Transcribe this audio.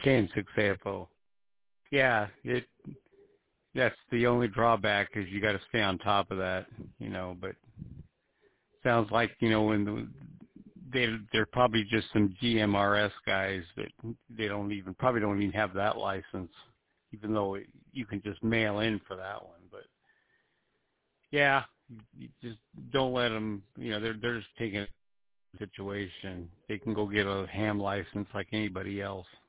KN6AFO. Yeah, that's the only drawback is you got to stay on top of that, but sounds like, when they're probably just some GMRS guys that probably don't even have that license, even though you can just mail in for that one. But yeah, you just don't let them, they're just taking a situation. They can go get a ham license like anybody else.